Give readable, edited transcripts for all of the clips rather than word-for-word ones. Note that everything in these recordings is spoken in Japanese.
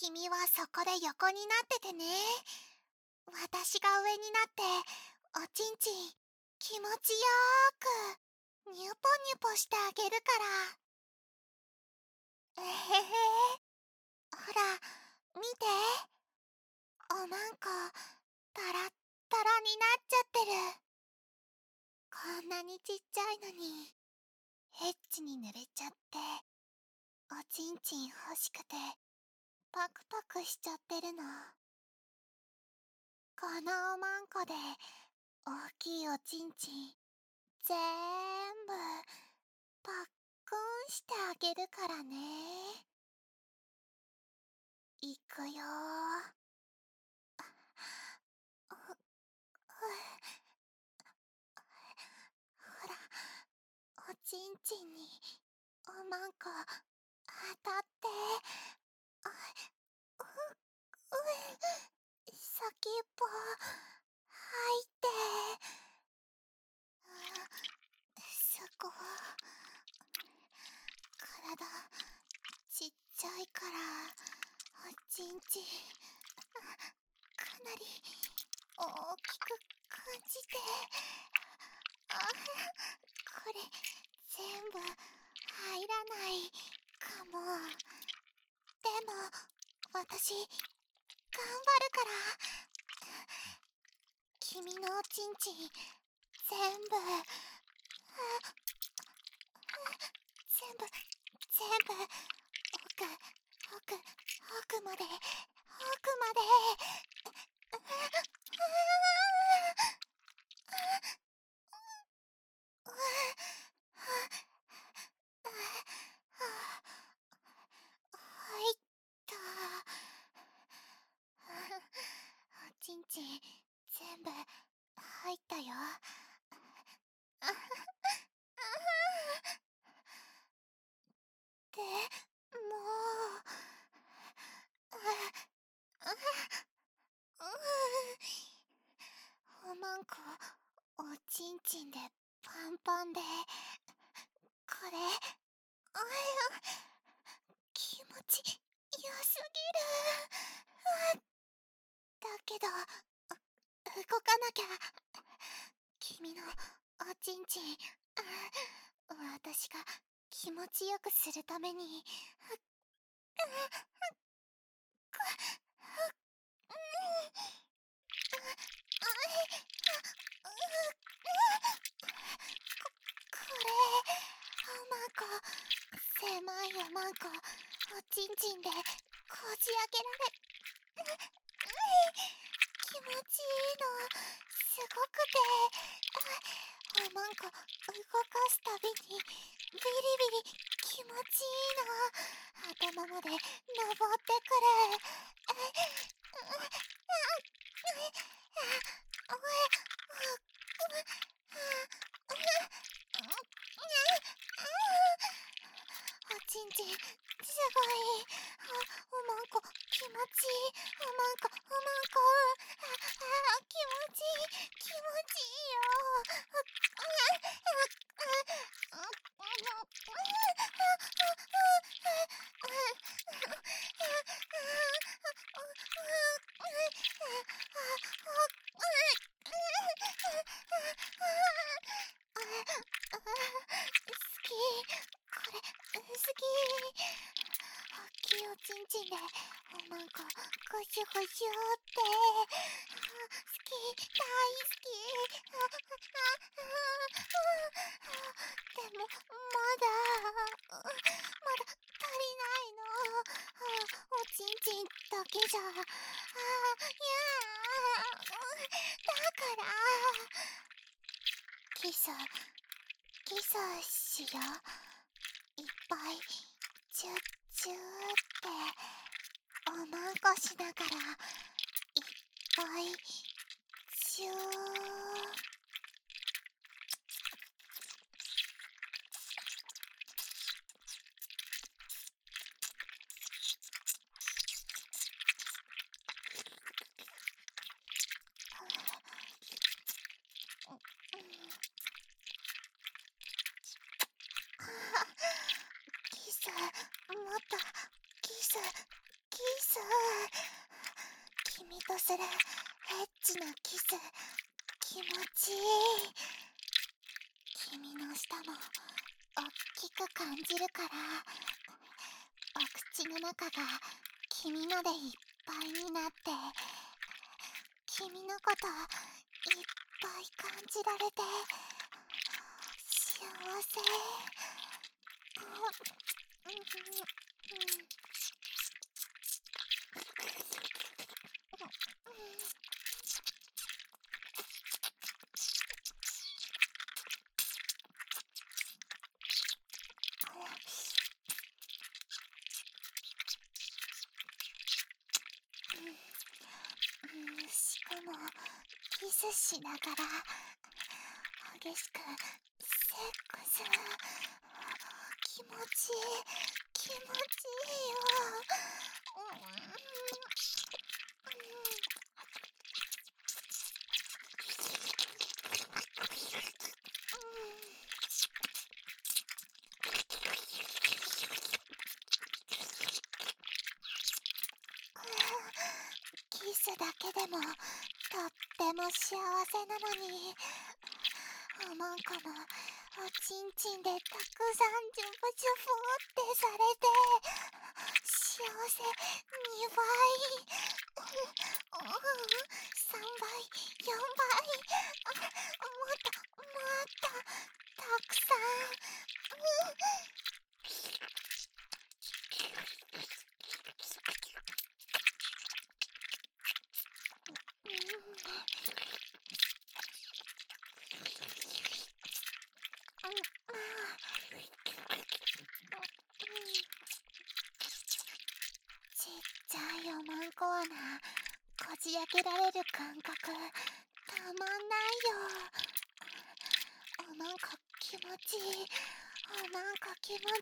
君はそこで横になっててね。私が上になっておちんちん気持ちよーくニュポニュポしてあげるから。えへへ。ほら見て、おまんこタラッタラになっちゃってる。こんなにちっちゃいのにエッチに濡れちゃって、おちんちん欲しくてパクパクしちゃってるの。このおまんこで大きいおちんちんぜーんぶパックンしてあげるからね。いくよー。ほら、おちんちんにおまんこ当たって、先っぽ吐いて、すごい体ちっちゃいからおちんちんかなり大きく感じて、これ全部入らないかも。でも私頑張るから。君のおちんちん全部奥まで入った。おちんちん全部入ったよ。でもおまんこおちんちんでパンパンで、これ気持ちよすぎる。だけど動かなきゃ。君のおちんちん私が気持ちよくするために。これおまんこ狭いおまんこおちんちんでこじ開けられ気持ちいいのすごくて、おまんこ動かすたびにビリビリ気持ちいいの。頭まで登ってくる。おちんちんすごい。おまんこ気持ちいい。おまんこ気持ちいいよ。好き。これ好き。大きいおちんちんでおまんこゴシュゴシュって好き、大好き。でもまだ足りないの。おちんちんだけじゃ。いやだからキスしよう。いっぱいチュッチューっておまんこしながらいっぱいチュー。キスもっとキスス。君とするエッチなキス、気持ちいい。君の舌もおっきく感じるから、お口の中が君のでいっぱいになって、君のこといっぱい感じられて幸せ。しかもキスしながら激しくセックス。気持ちいい、気持ちいいよ。キスだけでもとっても幸せなのに、おまんこのおちんちんでたくさんジュブジュブってされて幸せ2倍、3倍、4倍、もっともっとたくさん。ちっちゃいおまんこはな、こじ開けられる感覚たまんないよ。おまんこ気持ちいい、おまんこ気持ちいい。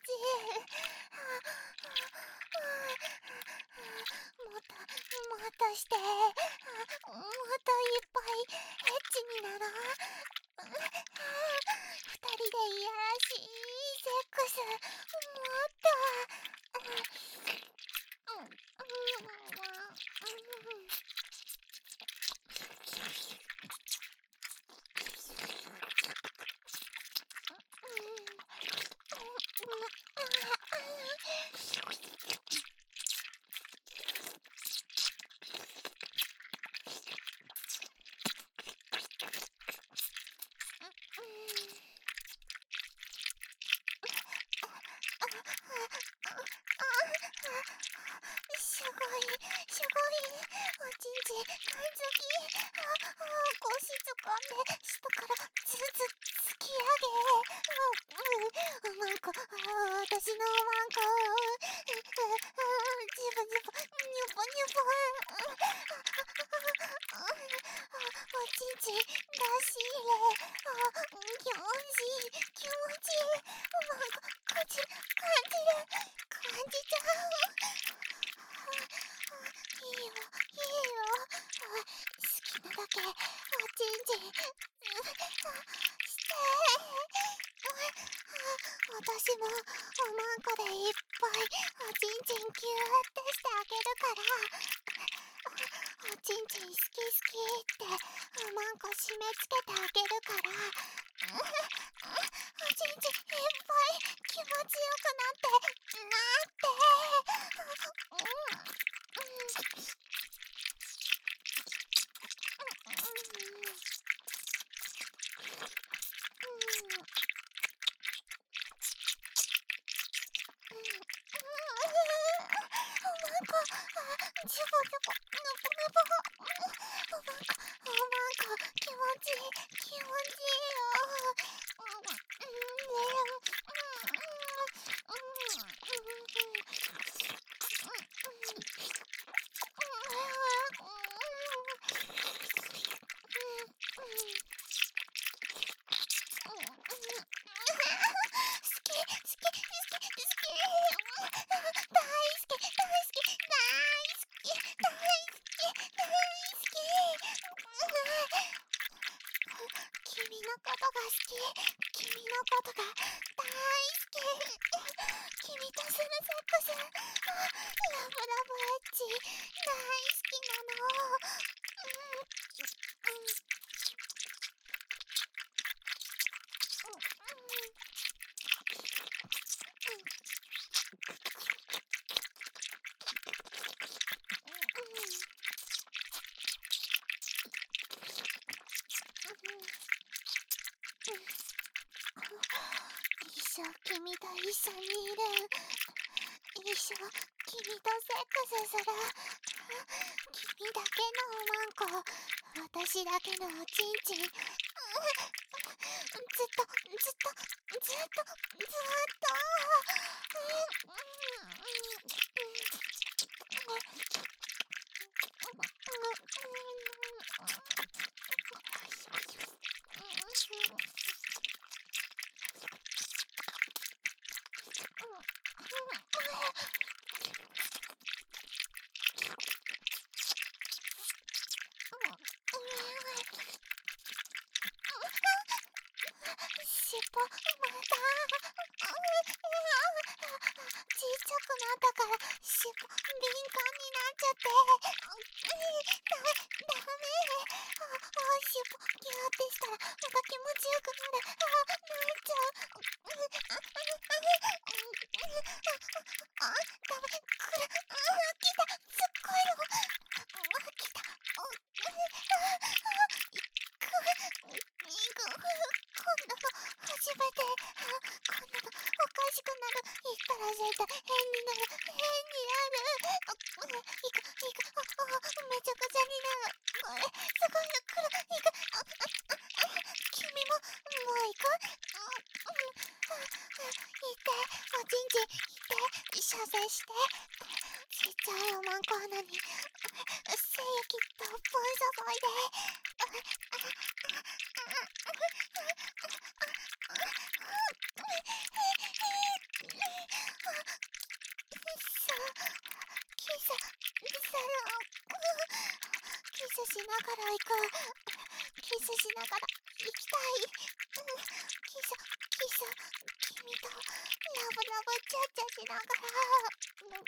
もっともっとして、もっといっぱいエッチになろう。二人でいやらしいセックス、もっと。すごい、すごい。おちんちん、感づき。腰掴んで、下から突き上げ。おまんこ、私のおまんこ。ジブジブ、ニュボニュボ。おちんちん、出し入れ。気持ちいい、気持ちいい。おまんこ、感じる、感じちゃう。いいよ、いいよ。好きなだけ、おちんちん、して。私も、おまんこでいっぱい、おちんちんギューってしてあげるから。おちんちん好きって、おまんこ締め付けてあげるから。おちんちんいっぱい気持ちよくなって。ジュボジュボ、ヌボヌボ。おまんこ、気持ちいい、気持ちいいよ。君のことが好き。君のことが大好き。君たするセックス、ラブラブエッチ大好きなの。一生君と一緒にいる。一生君とセックスする。君だけのおまんこ、私だけのおちんちん。ずっとずっとずっとずっと。尻尾またちっちゃくなったから尻尾敏感になっちゃって。ダメ。尻尾ギューってしたらまた気持ちよくなる。泣いちゃう。ダメ。来た。すっごいの。来た。こんなの初めて。こんなのおかしくなる。言ったら絶対変になる。めちゃくちゃになる。これすごいの来る。君ももう行く。行って、おちんちん行って、射精して。ちっちゃいおまんこ穴に精液とっぷん注いで。キスしながら行く。キスしながら行きたい。キス君とラブラブチャッチャしながら。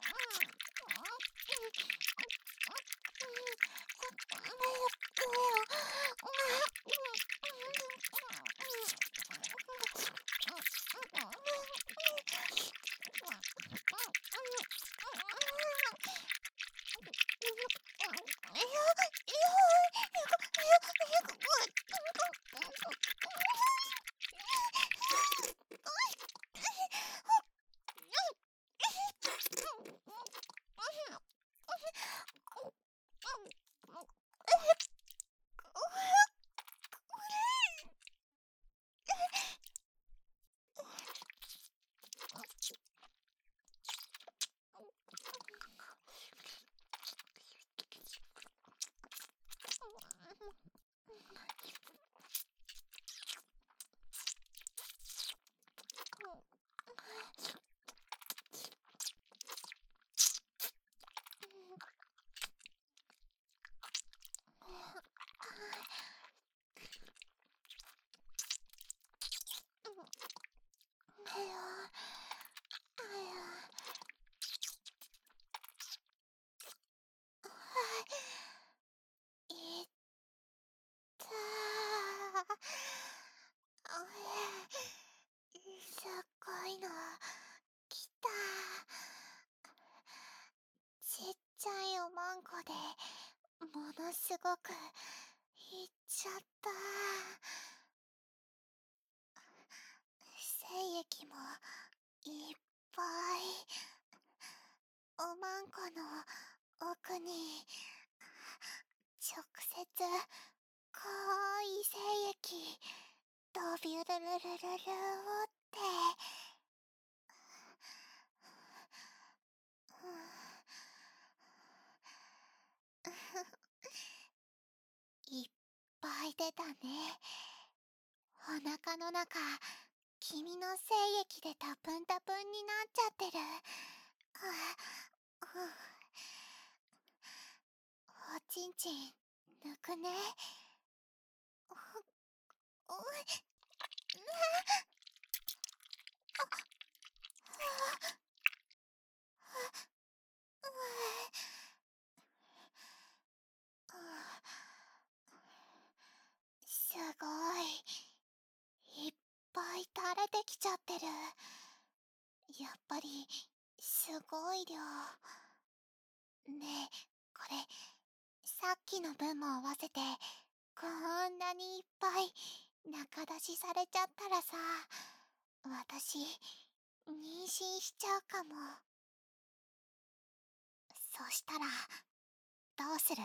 すっごいの来た。ちっちゃいおまんこでものすごくいっちゃった。精液もいっぱい。おまんこの奥に直接濃い精液ドビュルルルルルーって。いっぱい出たね。お腹の中、君の精液でタプンタプンになっちゃってる。おちんちん抜くね。 きちゃってる。やっぱり、すごい量。ねえ、これ、さっきの分も合わせて、こんなにいっぱい中出しされちゃったらさ、私、妊娠しちゃうかも。そしたら、どうする？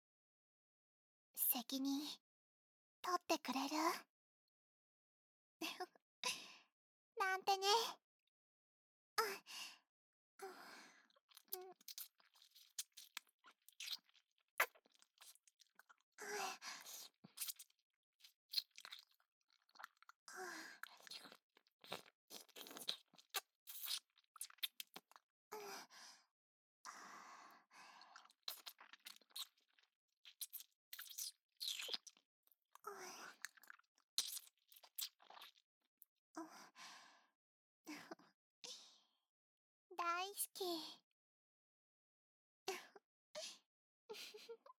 責任、取ってくれる？なんてね。うん、うん、大好き。